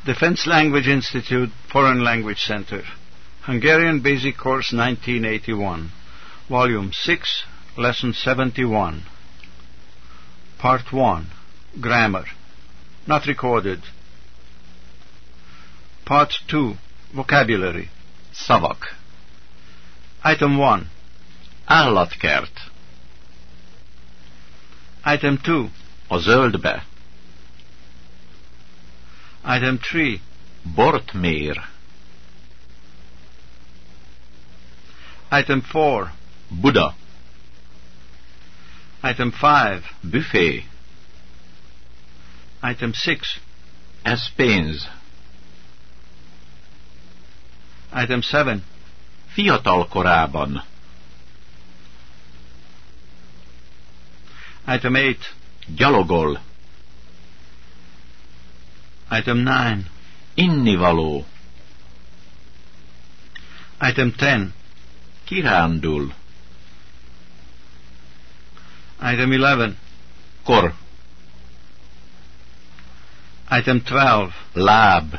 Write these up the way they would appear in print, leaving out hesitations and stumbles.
Defense Language Institute, Foreign Language Center, Hungarian Basic Course 1981, Volume 6, Lesson 71, Part 1, Grammar, not recorded. Part 2, Vocabulary, Szavak. Item 1, Állatkert. Item 2, A zöldbe. Item 3, Bort mér. Item 4, Buda. Item 5, Büfé. Item 6, Ez pénz. Item 7, Fiatal korában. Item 8, Gyalogol. Item 9, Innivaló. Item 10, Kirándul. Item 11, Kor. Item 12, Láb.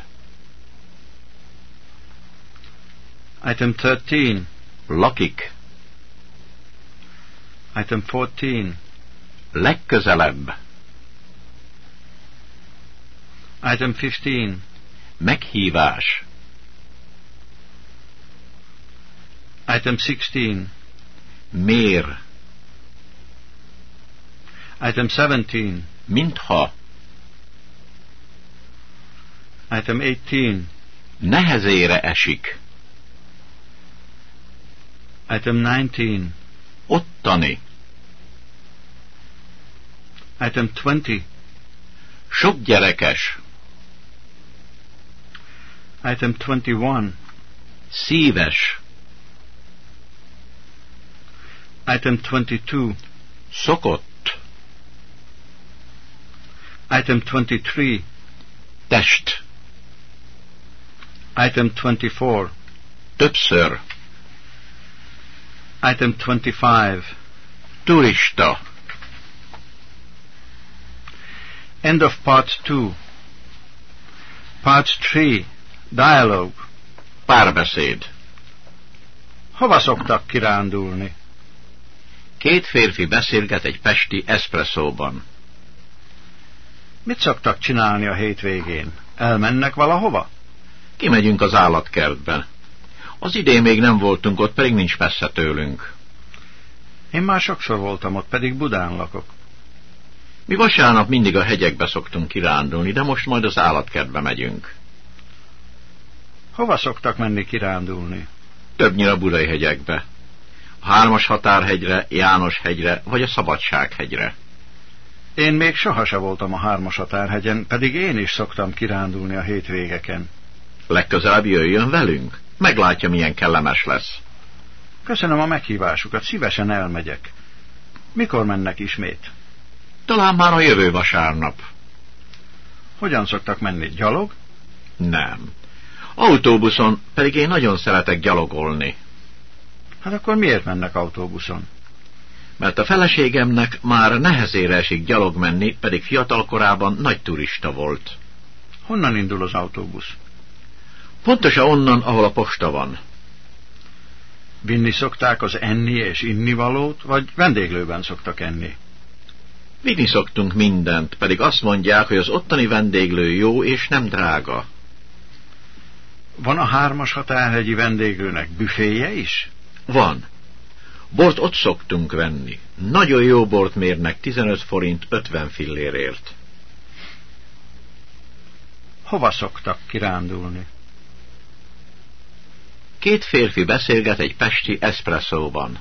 Item 13, Lakik. Item 14, Legközelebb. Item 15, Meghívás. Item 16, Mér. Item 17, Mintha. Item 18, Nehezére esik. Item 19, Ottani. Item 20, Sok gyerekes. Item 21, Szíves. Item 22, Szokott. Item 23, Test. Item 24, Többször. Item 25. Turista. End of Part 2. Part 3. Dialogue. Párbeszéd. Hova szoktak kirándulni? Két férfi beszélget egy pesti eszpresszóban. Mit szoktak csinálni a hétvégén? Elmennek valahova? Kimegyünk az állatkertbe. Az idén még nem voltunk ott, pedig nincs messze tőlünk. Én már sokszor voltam ott, pedig Budán lakok. Mi vasárnap mindig a hegyekbe szoktunk kirándulni, de most majd az állatkertbe megyünk. Hova szoktak menni kirándulni? Többnyire a Budai hegyekbe. A 3-as határhegyre, Jánoshegyre vagy a Szabadsághegyre. Én még sohasem voltam a 3-as határhegyen, pedig én is szoktam kirándulni a hétvégeken. Legközelebb jöjjön velünk. Meglátja, milyen kellemes lesz. Köszönöm a meghívásukat, szívesen elmegyek. Mikor mennek ismét? Talán már a jövő vasárnap. Hogyan szoktak menni? Gyalog? Nem. Autóbuszon, pedig én nagyon szeretek gyalogolni. Hát akkor miért mennek autóbuszon? Mert a feleségemnek már nehezére esik gyalog menni, pedig fiatal korában nagy turista volt. Honnan indul az autóbusz? Pontosan onnan, ahol a posta van. Vinni szokták az enni és innivalót, vagy vendéglőben szoktak enni? Vinni szoktunk mindent, pedig azt mondják, hogy az ottani vendéglő jó és nem drága. Van a 3-as határhegyi vendéglőnek büféje is? Van. Bort ott szoktunk venni. Nagyon jó bort mérnek 15 forint 50 fillérért. Hova szoktak kirándulni? Két férfi beszélget egy pesti eszpresszóban.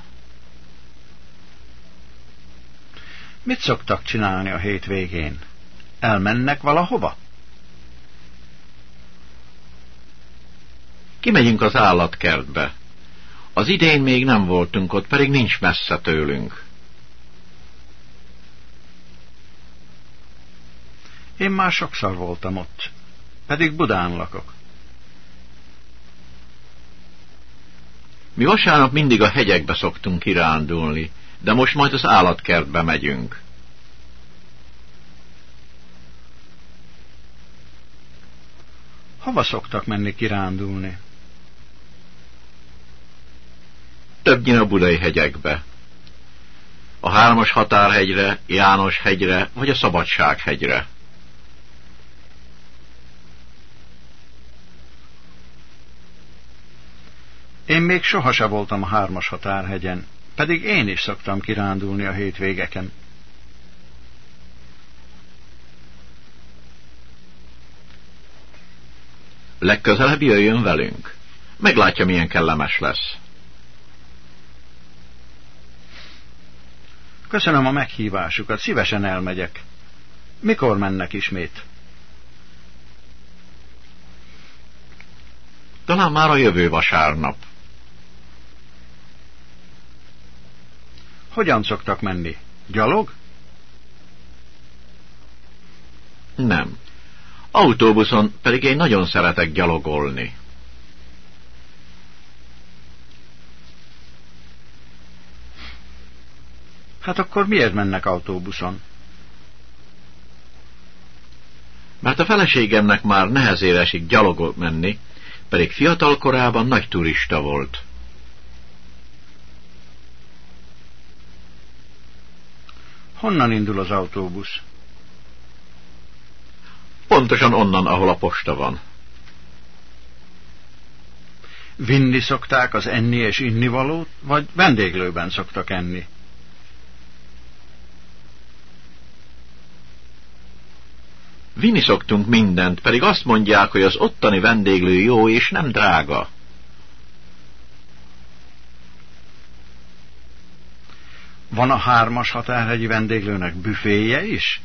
Mit szoktak csinálni a hétvégén? Elmennek valahova? Kimegyünk az állatkertbe. Az idén még nem voltunk ott, pedig nincs messze tőlünk. Én már sokszor voltam ott, pedig Budán lakok. Mi vasárnap mindig a hegyekbe szoktunk kirándulni, de most majd az állatkertbe megyünk. Hova szoktak menni kirándulni? Többnyire a Budai hegyekbe. A 3-as határhegyre, János hegyre vagy a Szabadsághegyre. Én még soha se voltam a 3-as határhegyen, pedig én is szoktam kirándulni a hétvégeken. Legközelebb jöjjön velünk. Meglátja, milyen kellemes lesz. Köszönöm a meghívásukat, szívesen elmegyek. Mikor mennek ismét? Talán már a jövő vasárnap. Hogyan szoktak menni? Gyalog? Nem. Autóbuszon, pedig én nagyon szeretek gyalogolni. Hát akkor miért mennek autóbuszon? Mert a feleségemnek már nehezére esik gyalogol menni, pedig fiatal korában nagy turista volt. Honnan indul az autóbusz? Pontosan onnan, ahol a posta van. Vinni szokták az enni és innivalót, vagy vendéglőben szoktak enni? Vinni szoktunk mindent, pedig azt mondják, hogy az ottani vendéglő jó és nem drága. Van a 3-as határhegyi vendéglőnek büféje is?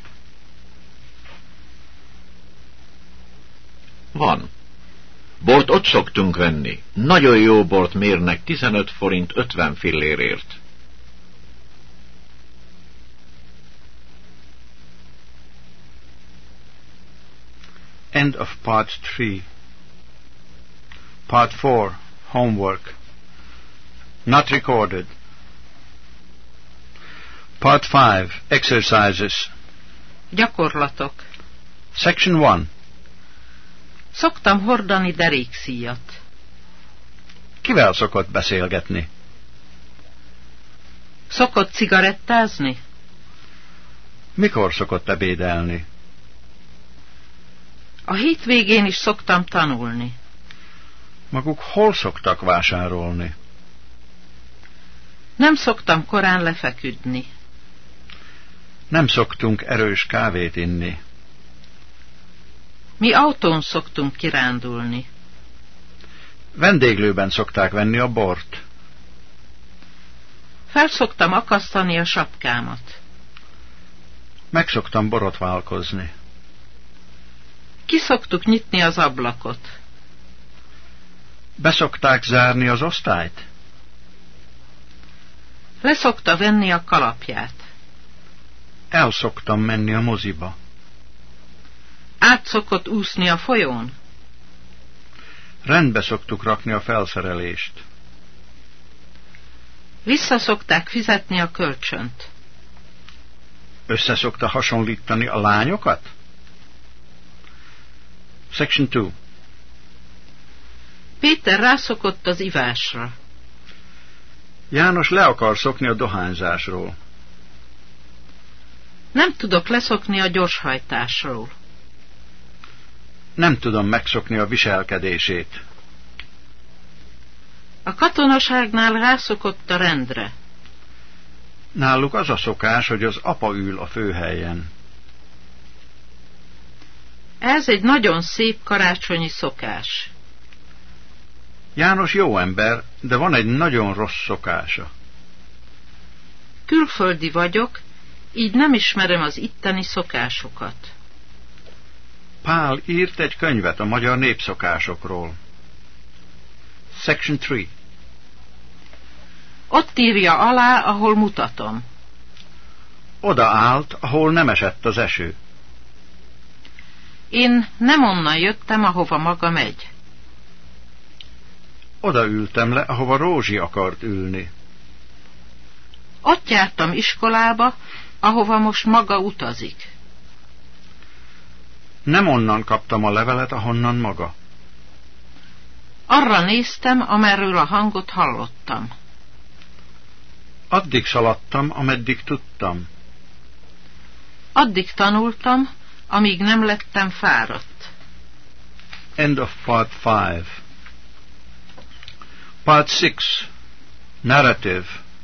Van. Bort ott szoktunk venni. Nagyon jó bort mérnek 15 forint 50 fillérért. End of part 3. Part 4. Homework. Not recorded. Part 5. Exercises. Gyakorlatok. Section 1. Szoktam hordani derékszíjat. Kivel szokott beszélgetni? Szokott cigarettázni? Mikor szokott ebédelni? A hétvégén is szoktam tanulni. Maguk hol szoktak vásárolni? Nem szoktam korán lefeküdni. Nem szoktunk erős kávét inni. Mi autón szoktunk kirándulni. Vendéglőben szokták venni a bort. Fel szoktam akasztani a sapkámat. Meg szoktam borotválkozni. Ki szoktuk nyitni az ablakot. Beszokták zárni az osztályt? Leszokta venni a kalapját. El szoktam menni a moziba. Át szokott úszni a folyón. Rendbe szoktuk rakni a felszerelést. Vissza szokták fizetni a kölcsönt. Össze szokta hasonlítani a lányokat? Section 2. Péter rászokott az ivásra. János le akar szokni a dohányzásról. Nem tudok leszokni a gyorshajtásról. Nem tudom megszokni a viselkedését. A katonaságnál rászokott a rendre. Náluk az a szokás, hogy az apa ül a főhelyen. Ez egy nagyon szép karácsonyi szokás. János jó ember, de van egy nagyon rossz szokása. Külföldi vagyok, így nem ismerem az itteni szokásokat. Pál írt egy könyvet a magyar népszokásokról. Section 3. Ott írja alá, ahol mutatom. Oda állt, ahol nem esett az eső. Én nem onnan jöttem, ahova maga megy. Oda ültem le, ahova Rózsi akart ülni. Ott jártam iskolába, ahova most maga utazik. Nem onnan kaptam a levelet, ahonnan maga. Arra néztem, amerről a hangot hallottam. Addig szaladtam, ameddig tudtam. Addig tanultam, amíg nem lettem fáradt. End of part 5. Part 6. Narrative.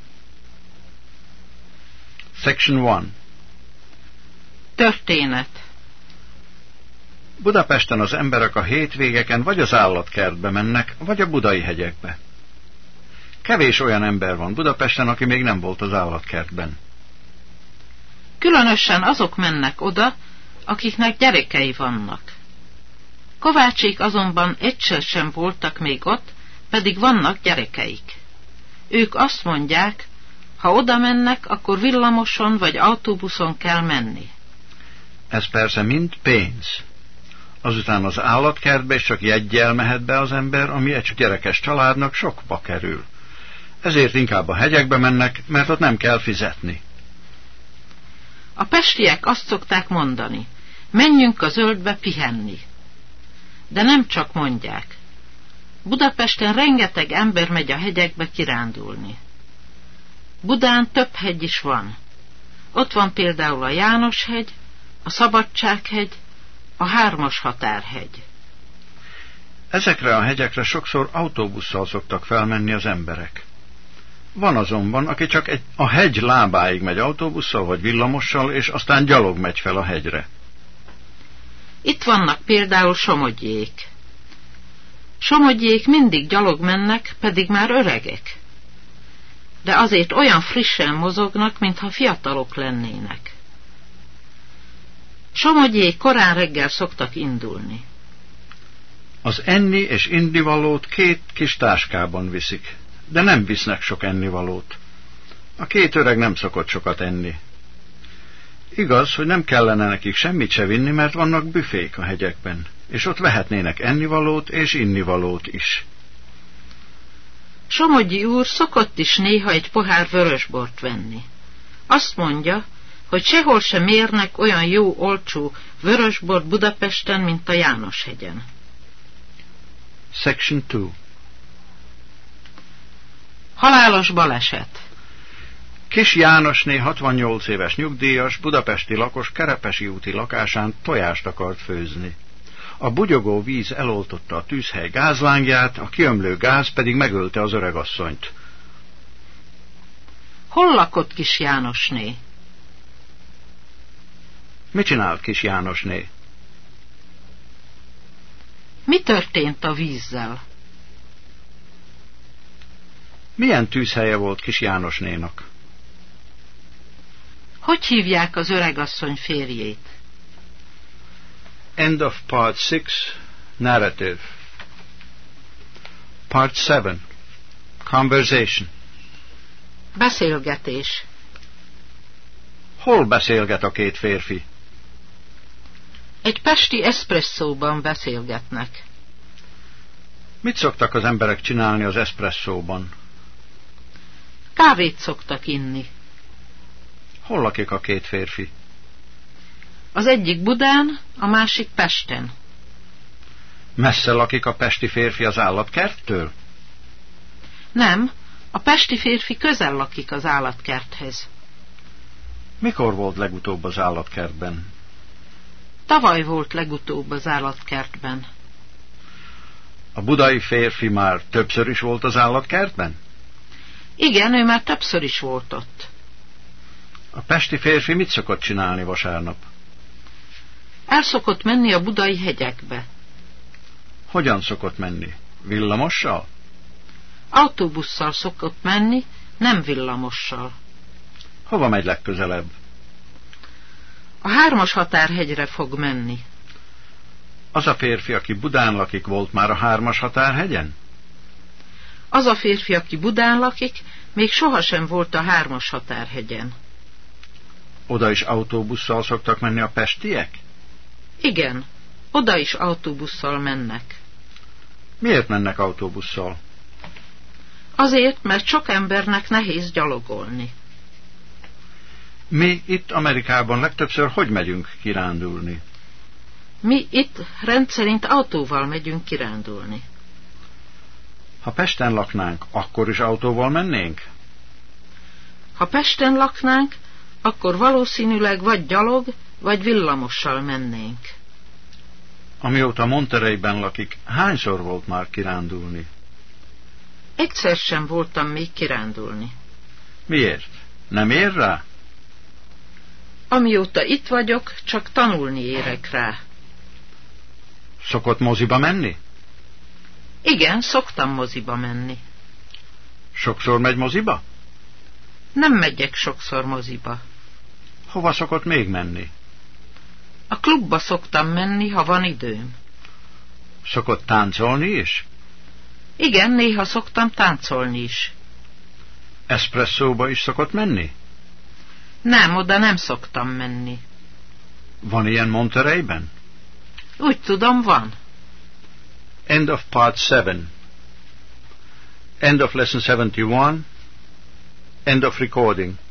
Section 1. Történet. Budapesten az emberek a hétvégeken vagy az állatkertbe mennek, vagy a Budai hegyekbe. Kevés olyan ember van Budapesten, aki még nem volt az állatkertben. Különösen azok mennek oda, akiknek gyerekei vannak. Kovácsék azonban egyszer sem voltak még ott, pedig vannak gyerekeik. Ők azt mondják, ha oda mennek, akkor villamoson vagy autóbuszon kell menni. Ez persze mind pénz. Azután az állatkertbe is csak jeggyel mehet be az ember, ami egy gyerekes családnak sokba kerül. Ezért inkább a hegyekbe mennek, mert ott nem kell fizetni. A pestiek azt szokták mondani, menjünk a zöldbe pihenni. De nem csak mondják. Budapesten rengeteg ember megy a hegyekbe kirándulni. Budán több hegy is van. Ott van például a János-hegy, a Szabadsághegy, a 3-as határhegy. Ezekre a hegyekre sokszor autóbusszal szoktak felmenni az emberek. Van azonban, aki csak a hegy lábáig megy autóbusszal vagy villamossal, és aztán gyalog megy fel a hegyre. Itt vannak például Somogyék. Somogyék mindig gyalog mennek, pedig már öregek. De azért olyan frissen mozognak, mintha fiatalok lennének. Somogyék korán reggel szoktak indulni. Az enni és innivalót 2 kis táskában viszik, de nem visznek sok ennivalót. A 2 öreg nem szokott sokat enni. Igaz, hogy nem kellene nekik semmit se vinni, mert vannak büfék a hegyekben, és ott vehetnének ennivalót és innivalót is. Somogyi úr szokott is néha egy pohár vörösbort venni. Azt mondja, hogy sehol sem érnek olyan jó, olcsó vörösbort Budapesten, mint a János-hegyen. Section 2. Halálos baleset. Kis Jánosné 68 éves nyugdíjas, budapesti lakos Kerepesi úti lakásán tojást akart főzni. A bugyogó víz eloltotta a tűzhely gázlángját, a kiömlő gáz pedig megölte az öregasszonyt. Hol lakott kis Jánosné? Mit csinált kis Jánosné? Mi történt a vízzel? Milyen tűzhelye volt kis Jánosnénak? Hogy hívják az öregasszony férjét? End of part 6. Narrative. Part 7. Conversation. Beszélgetés. Hol beszélget a 2 férfi? Egy pesti eszpresszóban beszélgetnek. Mit szoktak az emberek csinálni az eszpresszóban? Kávét szoktak inni. Hol lakik a 2 férfi? Az egyik Budán, a másik Pesten. Messze lakik a pesti férfi az állatkerttől? Nem, a pesti férfi közel lakik az állatkerthez. Mikor volt legutóbb az állatkertben? Tavaly volt legutóbb az állatkertben. A budai férfi már többször is volt az állatkertben? Igen, ő már többször is volt ott. A pesti férfi mit szokott csinálni vasárnap? El szokott menni a budai hegyekbe. Hogyan szokott menni? Villamossal? Autóbusszal szokott menni, nem villamossal. Hova megy legközelebb? A 3-as határhegyre fog menni. Az a férfi, aki Budán lakik, volt már a 3-as határhegyen? Az a férfi, aki Budán lakik, még sohasem volt a 3-as határhegyen. Oda is autóbusszal szoktak menni a pestiek? Igen, oda is autóbusszal mennek. Miért mennek autóbusszal? Azért, mert sok embernek nehéz gyalogolni. Mi itt Amerikában legtöbbször hogy megyünk kirándulni? Mi itt rendszerint autóval megyünk kirándulni. Ha Pesten laknánk, akkor is autóval mennénk? Ha Pesten laknánk, akkor valószínűleg vagy gyalog, vagy villamossal mennénk. Amióta Monterreyben lakik, hányszor volt már kirándulni? Egyszer sem voltam még kirándulni. Miért? Nem ér rá? Amióta itt vagyok, csak tanulni érek rá. Szokott moziba menni? Igen, szoktam moziba menni. Sokszor megy moziba? Nem megyek sokszor moziba. Hova szokott még menni? A klubba szoktam menni, ha van időm. Szokott táncolni is? Igen, néha szoktam táncolni is. Eszpresszóba is szokott menni? Nem, oda nem szoktam menni. Van ilyen Monterreyben? Úgy tudom, van. End of part 7. End of lesson 71. End of recording.